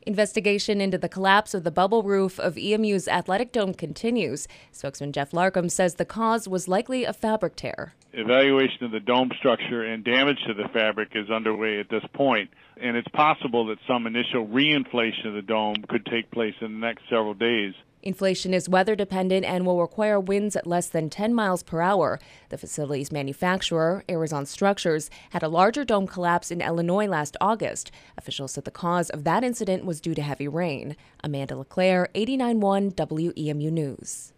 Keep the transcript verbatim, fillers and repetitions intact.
Investigation into the collapse of the bubble roof of E M U's athletic dome continues. Spokesman Jeff Larkham says the cause was likely a fabric tear. Evaluation of the dome structure and damage to the fabric is underway at this point, and it's possible that some initial reinflation of the dome could take place in the next several days. Inflation is weather dependent and will require winds at less than ten miles per hour. The facility's manufacturer, Arizon Structures, had a larger dome collapse in Illinois last August. Officials said the cause of that incident was due to heavy rain. Amanda LeClaire, eighty-nine point one W E M U News.